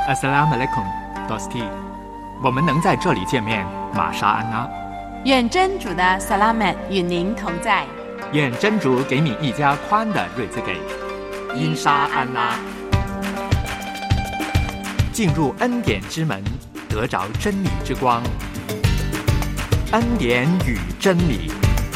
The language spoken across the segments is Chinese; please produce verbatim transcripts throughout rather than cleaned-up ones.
Assalamu alaikum, Dosti。我们能在这里见面，玛莎安娜。 愿真主的萨拉曼与您同在。 愿真主给你一家宽的瑞兹给。因沙安拉。进入恩典之门，得着真理之光。恩典与真理。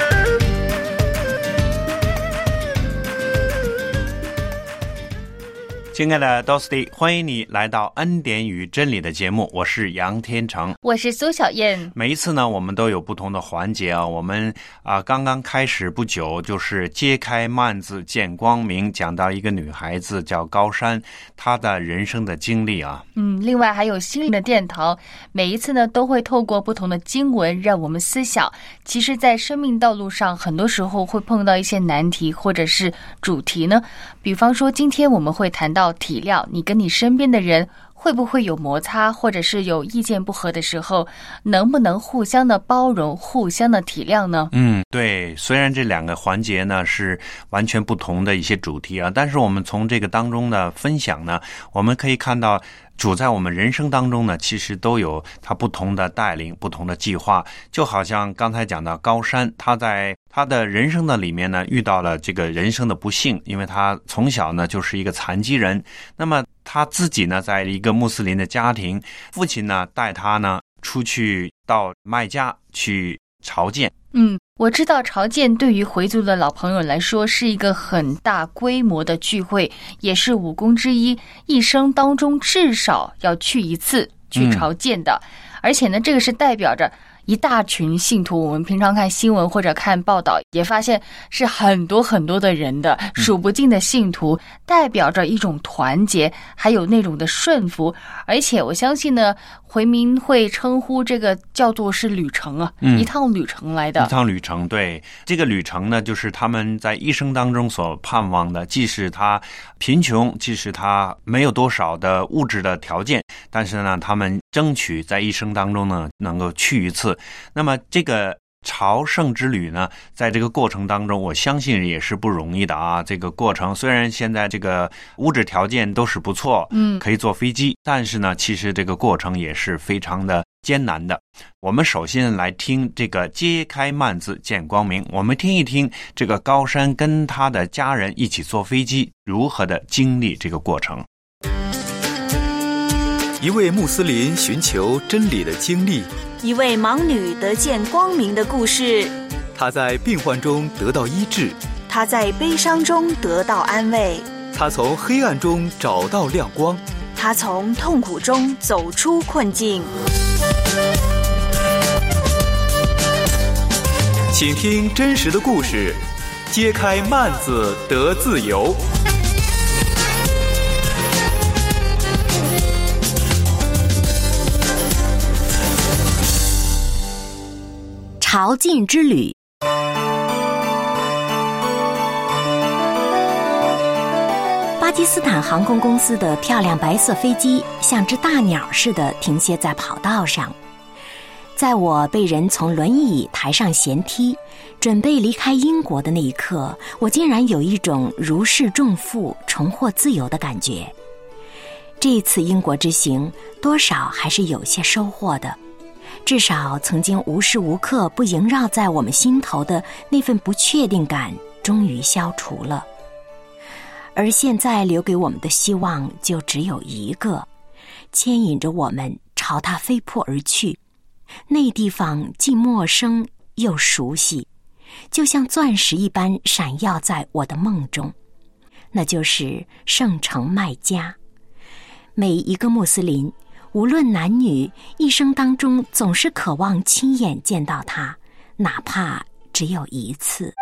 亲爱的 Dosti， 欢迎你来到恩典与真理的节目，我是杨天成， 我是苏小燕。 每一次呢，我们都有不同的环节啊。我们啊、呃、刚刚开始不久，就是揭开幔子见光明，讲到一个女孩子叫高珊，她的人生的经历啊。 嗯，另外还有心灵的殿堂，每一次呢都会透过不同的经文让我们思想。其实，在生命道路上，很多时候会碰到一些难题或者是主题呢。比方说，今天我们会谈到体谅，你跟你身边的人会不会有摩擦，或者是有意见不合的时候，能不能互相的包容，互相的体谅呢？ 嗯，对，虽然这两个环节呢是完全不同的一些主题啊，但是我们从这个当中的分享呢，我们可以看到主在我们人生当中呢，其实都有他不同的带领，不同的计划。就好像刚才讲到高珊，他在他的人生的里面呢，遇到了这个人生的不幸，因为他从小呢就是一个残疾人。那么他自己呢，在一个穆斯林的家庭，父亲呢带他呢出去到麦加去朝见。 嗯，我知道朝见对于回族的老朋友来说是一个很大规模的聚会，也是五功之一，一生当中至少要去一次去朝见的、嗯、而且呢，这个是代表着一大群信徒。我们平常看新闻或者看报道也发现是很多很多的人的，数不尽的信徒，代表着一种团结，还有那种的顺服。而且我相信呢，回民会称呼这个叫做是旅程啊、嗯、一趟旅程来的。 一趟旅程，对，这个旅程呢，就是他们在一生当中所盼望的，即使他贫穷，即使他没有多少的物质的条件，但是呢，他们争取在一生当中呢能够去一次。那么这个朝圣之旅呢，在这个过程当中，我相信也是不容易的啊。这个过程虽然现在这个物质条件都是不错，嗯，可以坐飞机，但是呢，其实这个过程也是非常的艰难的。我们首先来听这个揭开幔子见光明，我们听一听这个高珊跟他的家人一起坐飞机如何的经历这个过程。 一位穆斯林寻求真理的经历， 一位盲女得见光明的故事。 她在病患中得到医治， 她在悲伤中得到安慰， 她从黑暗中找到亮光， 她从痛苦中走出困境。 请听真实的故事，揭开幔子得自由。 朝觐之旅。巴基斯坦航空公司的漂亮白色飞机像只大鸟似的停歇在跑道上。在我被人从轮椅抬上舷梯，准备离开英国的那一刻，我竟然有一种如释重负、重获自由的感觉。这次英国之行，多少还是有些收获的。至少曾经无时无刻不萦绕在我们心头的那份不确定感终于消除了，而现在留给我们的希望就只有一个，牵引着我们朝它飞扑而去。那地方既陌生又熟悉，就像钻石一般闪耀在我的梦中，那就是圣城麦加。每一个穆斯林无论男女，一生当中总是渴望亲眼见到它，哪怕只有一次。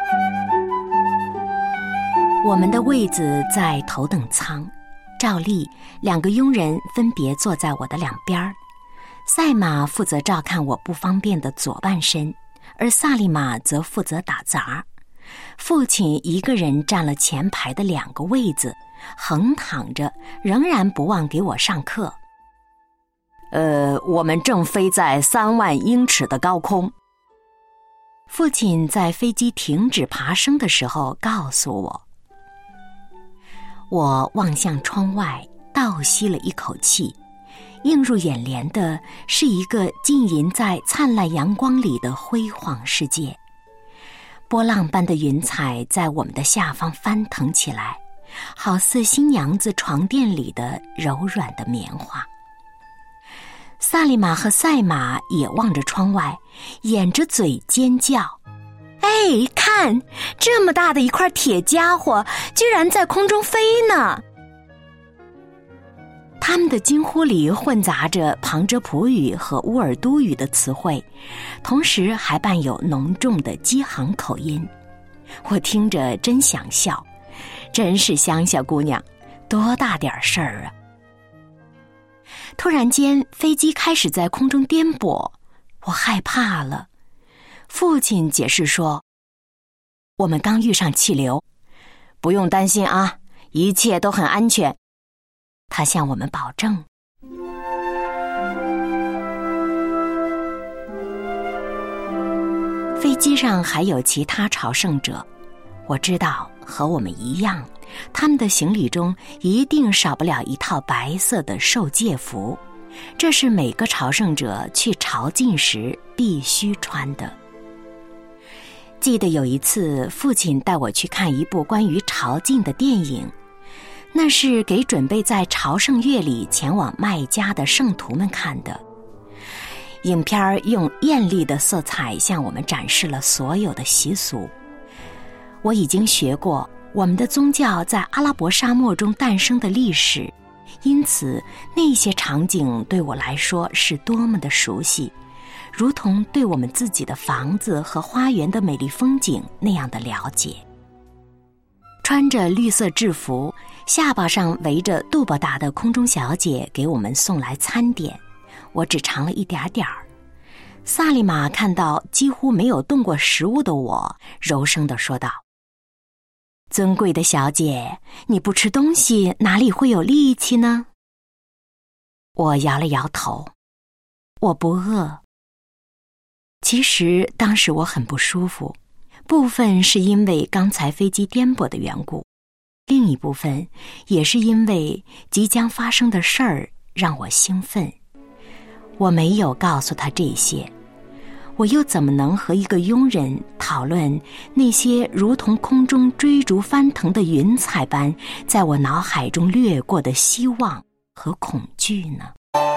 我们的位子在头等舱，照例两个佣人分别坐在我的两边，赛马负责照看我不方便的左半身，而萨利玛则负责打杂。父亲一个人占了前排的两个位子，横躺着，仍然不忘给我上课。呃，我们正飞在三万英尺的高空。父亲在飞机停止爬升的时候告诉我。我望向窗外， 倒吸了一口气，映入眼帘的是一个浸淫在灿烂阳光里的辉煌世界。波浪般的云彩在我们的下方翻腾起来，好似新娘子床垫里的柔软的棉花。萨利玛和赛马也望着窗外，掩着嘴尖叫：哎，看，这么大的一块铁家伙居然在空中飞呢！他们的惊呼里混杂着旁遮普语和乌尔都语的词汇，同时还伴有浓重的基杭口音。我听着真想笑，真是乡下姑娘，多大点事儿啊！突然间，飞机开始在空中颠簸，我害怕了。父亲解释说：我们刚遇上气流，不用担心啊，一切都很安全。他向我们保证。飞机上还有其他朝圣者，我知道和我们一样，他们的行李中一定少不了一套白色的受戒服，这是每个朝圣者去朝觐时必须穿的。记得有一次，父亲带我去看一部关于朝觐的电影，那是给准备在朝圣月里前往麦加的圣徒们看的。影片用艳丽的色彩向我们展示了所有的习俗。我已经学过我们的宗教在阿拉伯沙漠中诞生的历史，因此那些场景对我来说是多么的熟悉，如同对我们自己的房子和花园的美丽风景那样的了解。穿着绿色制服，下巴上围着杜巴达的空中小姐给我们送来餐点，我只尝了一点点儿。萨利玛看到几乎没有动过食物的我，柔声地说道：尊贵的小姐，你不吃东西哪里会有力气呢？我摇了摇头，我不饿。其实当时我很不舒服，部分是因为刚才飞机颠簸的缘故，另一部分也是因为即将发生的事儿让我兴奋。我没有告诉他这些，我又怎么能和一个佣人讨论那些如同空中追逐翻腾的云彩般在我脑海中掠过的希望和恐惧呢？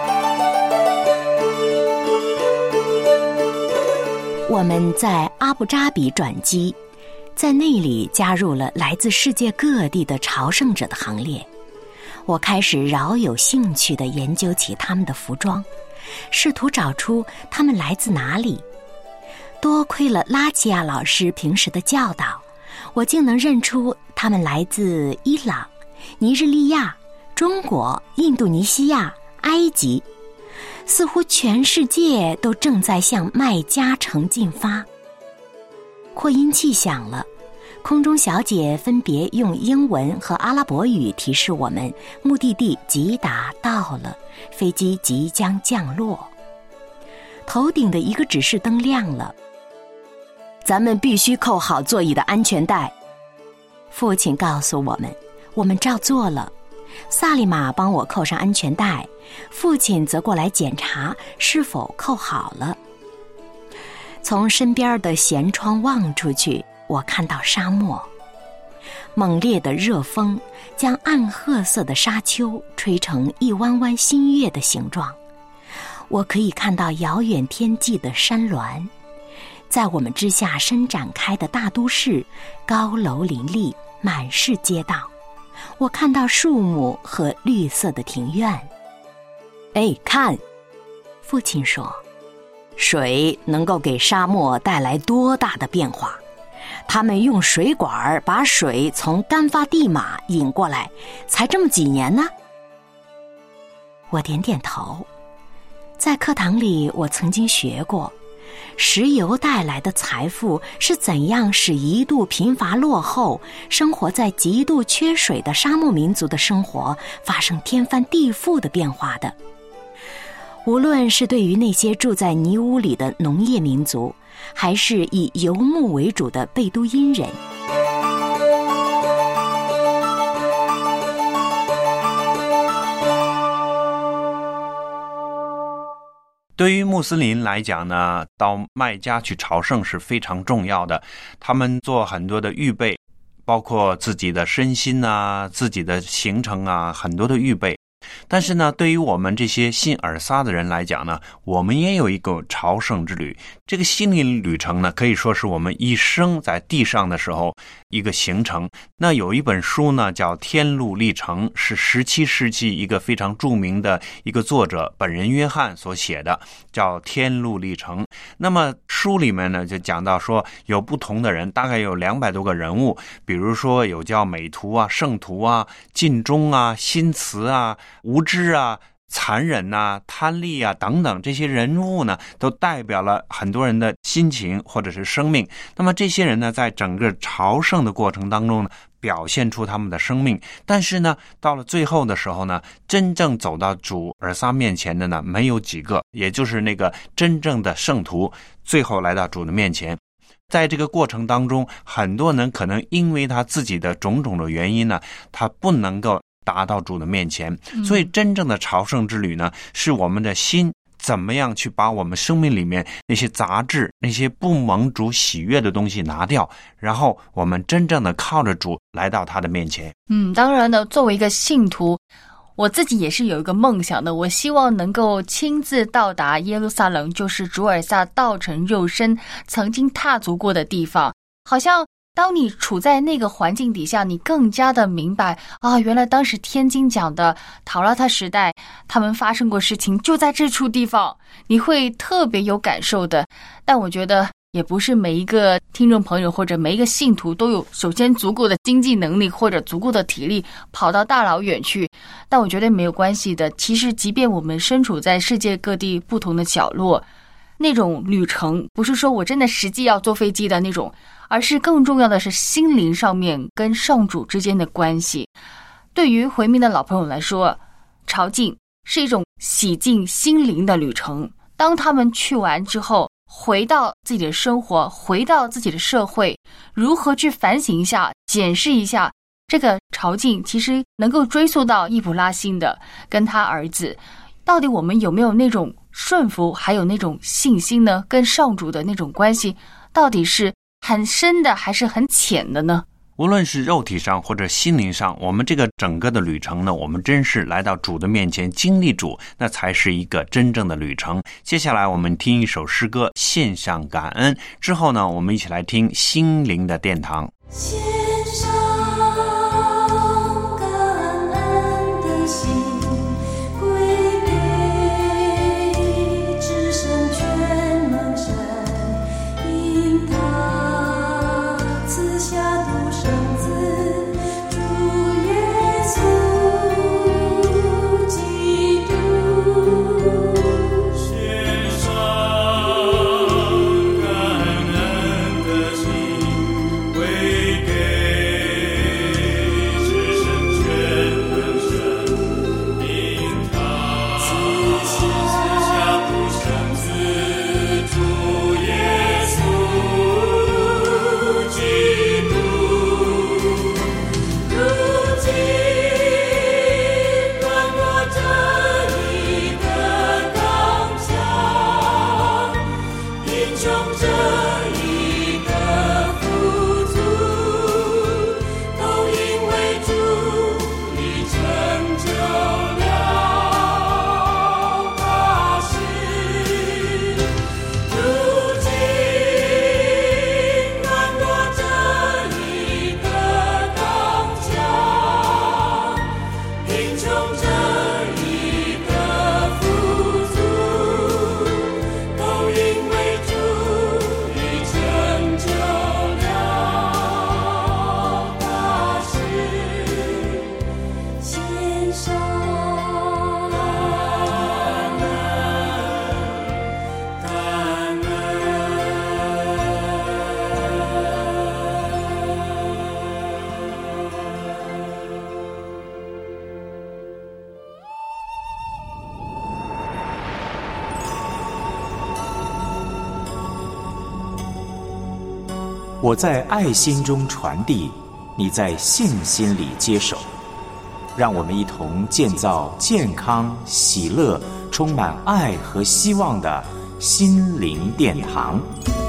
我们在阿布扎比转机，在那里加入了来自世界各地的朝圣者的行列。我开始饶有兴趣地研究起他们的服装，试图找出他们来自哪里。多亏了拉齐亚老师平时的教导，我竟能认出他们来自伊朗、尼日利亚、中国、印度尼西亚、埃及，似乎全世界都正在向麦加城进发。扩音器响了，空中小姐分别用英文和阿拉伯语提示我们目的地吉达到了，飞机即将降落。头顶的一个指示灯亮了，咱们必须扣好座椅的安全带。父亲告诉我们，我们照做了。萨利玛帮我扣上安全带，父亲则过来检查是否扣好了。从身边的舷窗望出去，我看到沙漠，猛烈的热风将暗褐色的沙丘吹成一弯弯新月的形状。我可以看到遥远天际的山峦，在我们之下伸展开的大都市，高楼林立，满是街道。我看到树木和绿色的庭院。哎，看，父亲说，水能够给沙漠带来多大的变化。他们用水管把水从干发地马引过来，才这么几年呢？我点点头。在课堂里，我曾经学过，石油带来的财富是怎样使一度贫乏落后、生活在极度缺水的沙漠民族的生活发生天翻地覆的变化的。无论是对于那些住在泥屋里的农业民族，还是以游牧为主的贝都因人， 对于穆斯林来讲呢，到麦加去朝圣是非常重要的，他们做很多的预备，包括自己的身心啊，自己的行程啊，很多的预备。但是呢，对于我们这些信尔撒的人来讲呢，我们也有一个朝圣之旅。这个心灵旅程呢，可以说是我们一生在地上的时候一个行程。那有一本书呢叫《天路历程》，是十七世纪一个非常著名的一个作者本人约翰所写的，叫《天路历程》。那么书里面呢就讲到说，有不同的人，大概有两百多个人物，比如说有叫美图啊、圣徒啊、尽忠啊、心慈啊、无知啊、残忍啊、贪利啊等等，这些人物呢都代表了很多人的心情或者是生命。那么这些人呢，在整个朝圣的过程当中呢，表现出他们的生命。但是呢，到了最后的时候呢，真正走到主尔撒面前的呢，没有几个，也就是那个真正的圣徒，最后来到主的面前。在这个过程当中，很多人可能因为他自己的种种的原因呢，他不能够达到主的面前。所以真正的朝圣之旅呢，是我们的心怎么样去把我们生命里面那些杂质、那些不蒙主喜悦的东西拿掉，然后我们真正的靠着主来到他的面前。 嗯，当然呢，作为一个信徒，我自己也是有一个梦想的，我希望能够亲自到达耶路撒冷，就是主尔撒道成肉身曾经踏足过的地方。好像当你处在那个环境底下，你更加的明白啊，原来当时天经讲的陶拉特时代他们发生过事情就在这处地方，你会特别有感受的。但我觉得也不是每一个听众朋友或者每一个信徒都有首先足够的经济能力或者足够的体力跑到大老远去，但我觉得没有关系的。其实即便我们身处在世界各地不同的角落，那种旅程不是说我真的实际要坐飞机的那种，而是更重要的是心灵上面跟上主之间的关系。对于回民的老朋友来说，朝觐是一种洗净心灵的旅程。当他们去完之后，回到自己的生活，回到自己的社会，如何去反省一下，检视一下这个朝觐，其实能够追溯到易卜拉欣的跟他儿子，到底我们有没有那种顺服，还有那种信心呢？跟上主的那种关系到底是很深的还是很浅的呢？ 无论是肉体上或者心灵上，我们这个整个的旅程呢，我们真是来到主的面前经历主，那才是一个真正的旅程。接下来我们听一首诗歌献上感恩，之后呢，我们一起来听心灵的殿堂。 献上感恩的心，归给至圣全能神，因他赐下独生子主耶稣基督。献上感恩的心，归给至圣全能神，因他赐下独生子主耶稣基督。如今软弱这一个刚强，贫穷这一个富足，都因为主你成就了大事。如今软弱这一个刚强，贫穷这一个富足，都因为主你成就了大事。献上感恩。 我在爱心中传递，你在信心里接手。让我们一同建造健康、喜乐、 充满爱和希望的心灵殿堂。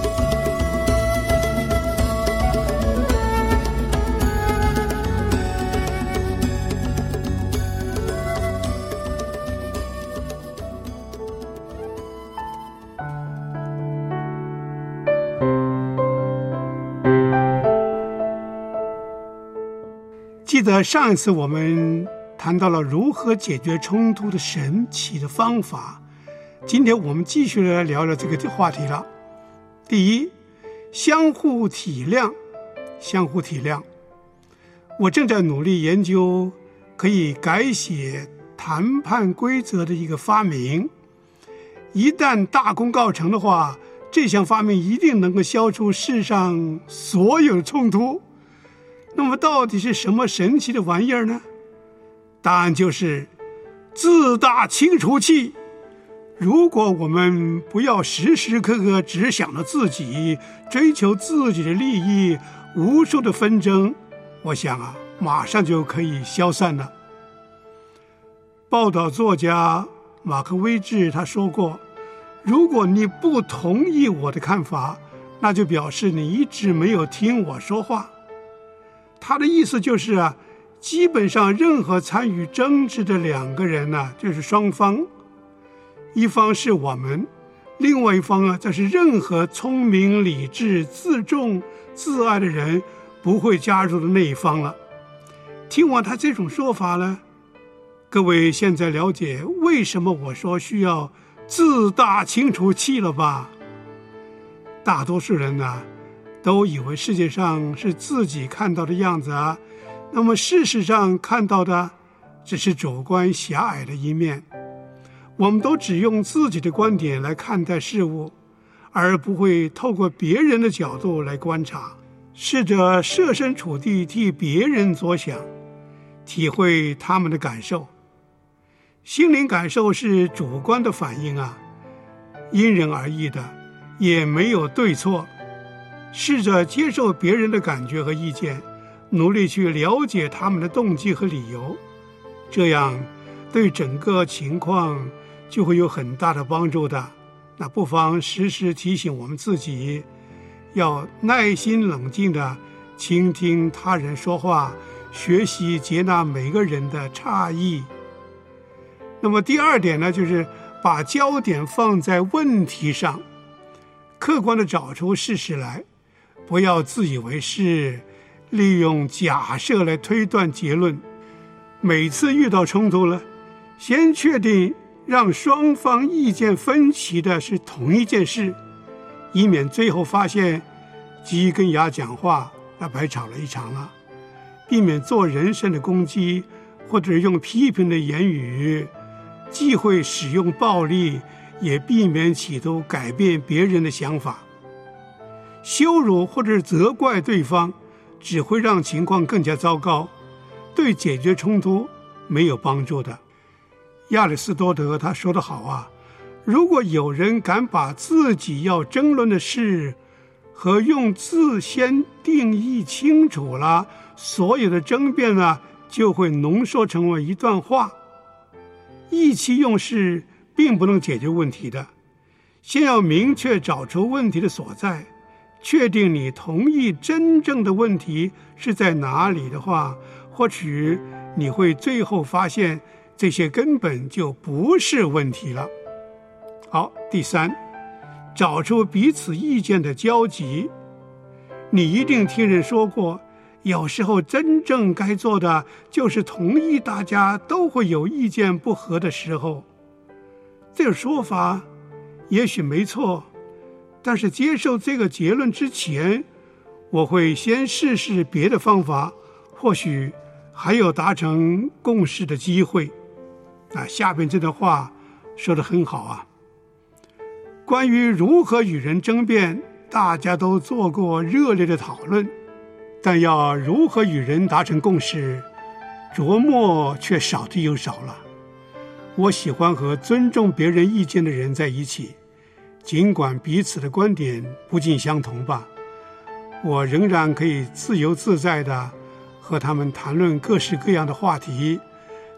记得上一次我们谈到了如何解决冲突的神奇的方法，今天我们继续来聊聊这个话题了。第一，相互体谅，相互体谅。我正在努力研究可以改写谈判规则的一个发明，一旦大功告成的话，这项发明一定能够消除世上所有的冲突。那么到底是什么神奇的玩意儿呢？答案就是自大清除器。如果我们不要时时刻刻只想着自己，追求自己的利益，无数的纷争，我想啊，马上就可以消散了。报道作家马克威治他说过，如果你不同意我的看法，那就表示你一直没有听我说话。他的意思就是啊，基本上任何参与争执的两个人呢、啊，就是双方，一方是我们，另外一方啊，这是任何聪明、理智、自重、自爱的人不会加入的那一方了。听完他这种说法呢，各位现在了解为什么我说需要自大清除器了吧？大多数人呢、啊都以为世界上是自己看到的样子啊，那么事实上看到的只是主观狭隘的一面。我们都只用自己的观点来看待事物，而不会透过别人的角度来观察，试着设身处地替别人着想，体会他们的感受。心灵感受是主观的反应啊，因人而异的，也没有对错。试着接受别人的感觉和意见，努力去了解他们的动机和理由，这样对整个情况就会有很大的帮助的。那不妨时时提醒我们自己，要耐心冷静地倾听他人说话，学习接纳每个人的差异。那么第二点呢，就是把焦点放在问题上，客观地找出事实来，不要自以为是，利用假设来推断结论。每次遇到冲突了，先确定让双方意见分歧的是同一件事，以免最后发现鸡跟鸭讲话，那白吵了一场了。避免做人身的攻击，或者用批评的言语，忌讳使用暴力，也避免企图改变别人的想法。羞辱或者责怪对方，只会让情况更加糟糕，对解决冲突没有帮助的。亚里士多德他说得好啊，如果有人敢把自己要争论的事和用字先定义清楚了，所有的争辩呢，就会浓缩成为一段话。意气用事并不能解决问题的，先要明确找出问题的所在，确定你同意真正的问题是在哪里的话，或许你会最后发现这些根本就不是问题了。好，第三，找出彼此意见的交集。你一定听人说过，有时候真正该做的就是同意大家都会有意见不合的时候。这个说法也许没错，但是接受这个结论之前，我会先试试别的方法，或许还有达成共识的机会。啊，下边这段话说得很好啊。关于如何与人争辩，大家都做过热烈的讨论，但要如何与人达成共识，琢磨却少之又少了。我喜欢和尊重别人意见的人在一起，尽管彼此的观点不尽相同吧，我仍然可以自由自在地和他们谈论各式各样的话题，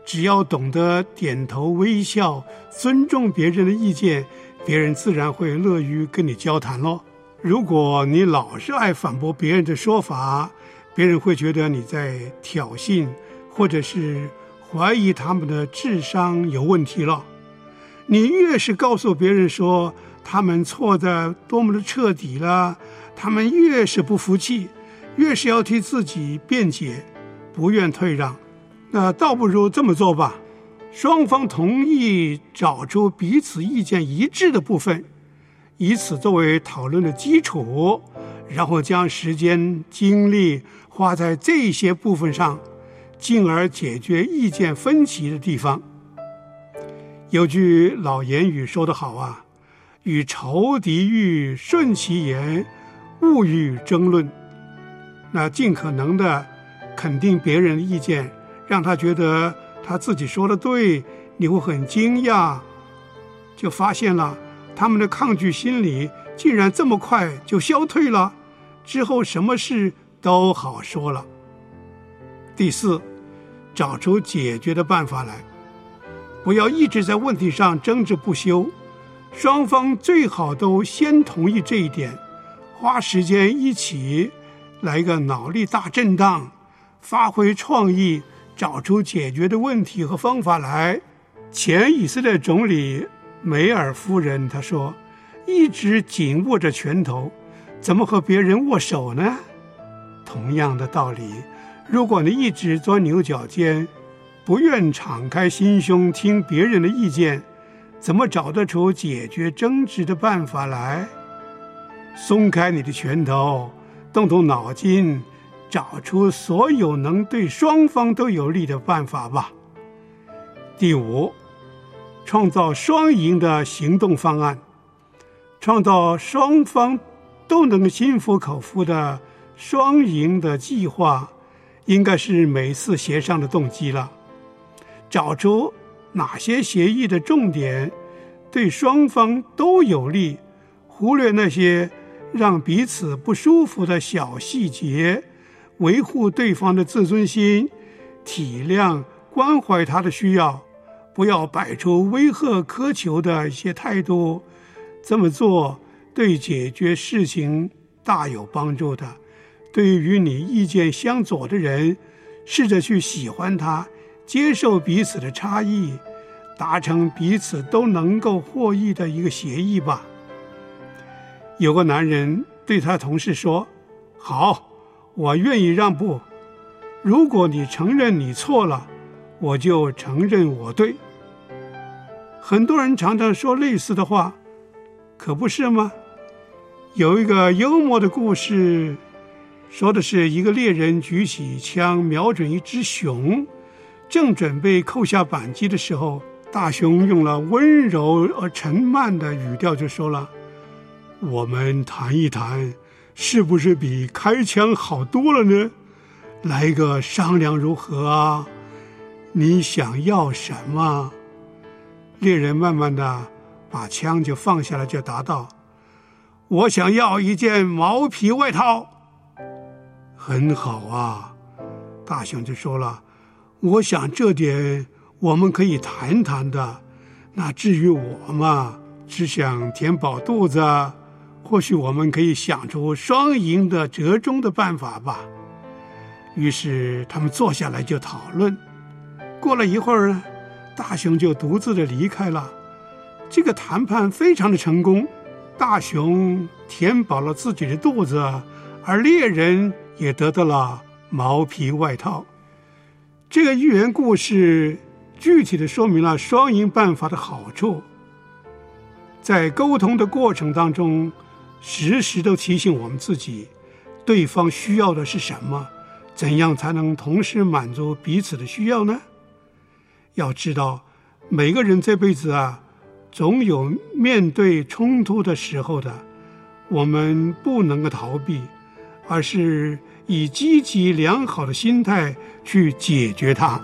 只要懂得点头微笑，尊重别人的意见，别人自然会乐于跟你交谈咯。如果你老是爱反驳别人的说法，别人会觉得你在挑衅，或者是怀疑他们的智商有问题了。你越是告诉别人说他们错得多么的彻底了，他们越是不服气，越是要替自己辩解，不愿退让。那倒不如这么做吧，双方同意找出彼此意见一致的部分，以此作为讨论的基础，然后将时间精力花在这些部分上，进而解决意见分歧的地方。有句老言语说得好啊，与仇敌欲，顺其言，勿与争论。那尽可能的肯定别人的意见，让他觉得他自己说的对，你会很惊讶，就发现了他们的抗拒心理竟然这么快就消退了，之后什么事都好说了。第四，找出解决的办法来，不要一直在问题上争执不休，双方最好都先同意这一点，花时间一起来一个脑力大震荡，发挥创意，找出解决的问题和方法来。前以色列总理梅尔夫人她说，一直紧握着拳头，怎么和别人握手呢？同样的道理，如果你一直钻牛角尖，不愿敞开心胸听别人的意见，怎么找得出解决争执的办法来？松开你的拳头，动动脑筋，找出所有能对双方都有利的办法吧。第五，创造双赢的行动方案，创造双方都能心服口服的双赢的计划，应该是每次协商的动机了。找出哪些协议的重点对双方都有利，忽略那些让彼此不舒服的小细节，维护对方的自尊心，体谅关怀他的需要，不要摆出威吓苛求的一些态度。这么做对解决事情大有帮助的。对于与你意见相左的人，试着去喜欢他，接受彼此的差异，达成彼此都能够获益的一个协议吧。有个男人对他同事说，好，我愿意让步，如果你承认你错了，我就承认我对。很多人常常说类似的话，可不是吗？有一个幽默的故事，说的是一个猎人举起枪瞄准一只熊，正准备扣下扳机的时候，大熊用了温柔而沉慢的语调就说了，我们谈一谈，是不是比开枪好多了呢？来一个商量如何啊？你想要什么？猎人慢慢的把枪就放下来，就答道，我想要一件毛皮外套。很好啊，大熊就说了，我想这点我们可以谈谈的，那至于我嘛，只想填饱肚子，或许我们可以想出双赢的折中的办法吧。于是他们坐下来就讨论。过了一会儿，大熊就独自的离开了。这个谈判非常的成功，大熊填饱了自己的肚子，而猎人也得到了毛皮外套。这个寓言故事具体的说明了双赢办法的好处。在沟通的过程当中，时时都提醒我们自己，对方需要的是什么，怎样才能同时满足彼此的需要呢？要知道，每个人这辈子啊，总有面对冲突的时候的，我们不能够逃避，而是以积极良好的心态去解决它。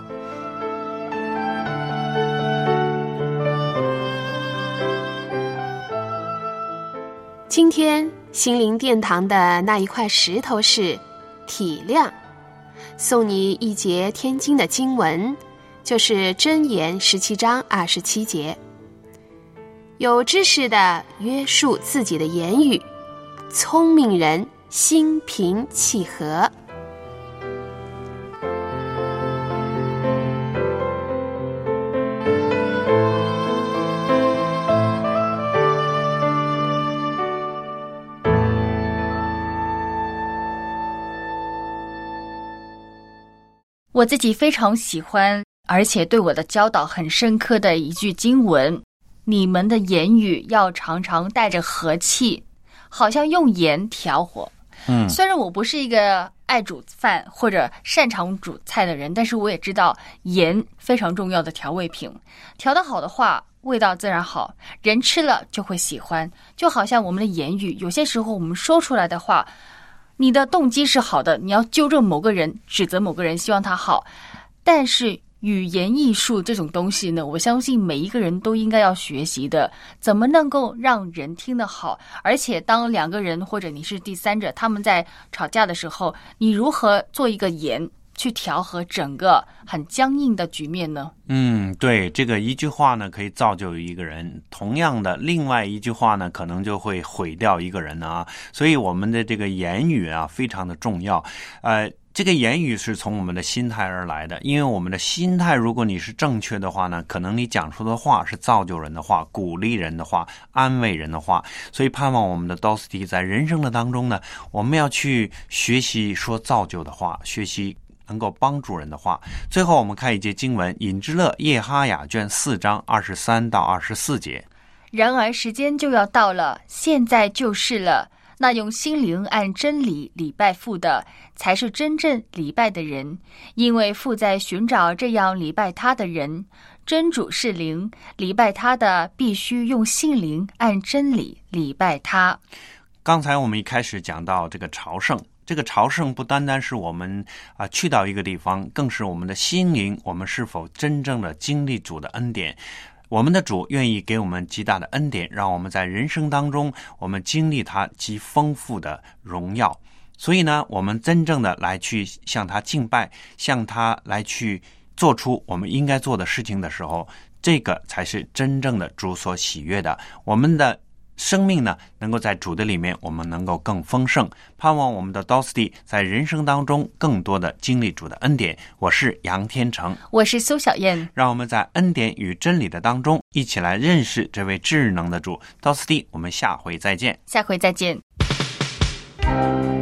今天心灵殿堂的那一块石头是体谅，送你一节天经的经文， 就是箴言十七章二十七节。有知识的约束自己的言语，聪明人心平气和。 我自己非常喜欢，而且对我的教导很深刻的一句经文：你们的言语要常常带着和气，好像用盐调火。嗯，虽然我不是一个爱煮饭或者擅长煮菜的人，但是我也知道盐非常重要的调味品，调得好的话味道自然好，人吃了就会喜欢。就好像我们的言语，有些时候我们说出来的话，你的动机是好的，你要纠正某个人，指责某个人，希望他好，但是语言艺术这种东西呢，我相信每一个人都应该要学习的，怎么能够让人听得好。而且当两个人或者你是第三者，他们在吵架的时候，你如何做一个盐去调和整个很僵硬的局面呢？ 嗯，对，这个一句话呢可以造就一个人，同样的另外一句话呢可能就会毁掉一个人啊。所以我们的这个言语啊非常的重要。呃这个言语是从我们的心态而来的，因为我们的心态如果你是正确的话呢，可能你讲出的话是造就人的话，鼓励人的话，安慰人的话。所以盼望我们的 D O S T 在人生的当中呢，我们要去学习说造就的话，学习能够帮助人的话。最后我们看一节经文，引之乐叶哈雅卷四章二十三到二十四节。 然而时间就要到了，现在就是了。那用心灵按真理礼拜父的，才是真正礼拜的人，因为父在寻找这样礼拜他的人。真主是灵，礼拜他的必须用心灵按真理礼拜他。 刚才我们一开始讲到这个朝圣，这个朝圣不单单是我们啊、呃、去到一个地方，更是我们的心灵，我们是否真正的经历主的恩典。我们的主愿意给我们极大的恩典，让我们在人生当中我们经历他极丰富的荣耀。所以呢，我们真正的来去向他敬拜，向他来去做出我们应该做的事情的时候，这个才是真正的主所喜悦的。我们的生命呢，能够在主的里面，我们能够更丰盛。盼望我们的 D O S T 在人生当中更多的经历主的恩典。我是杨天成， 我是苏小燕， 让我们在恩典与真理的当中，一起来认识这位智能的主。D O S T， 我们下回再见。 下回再见。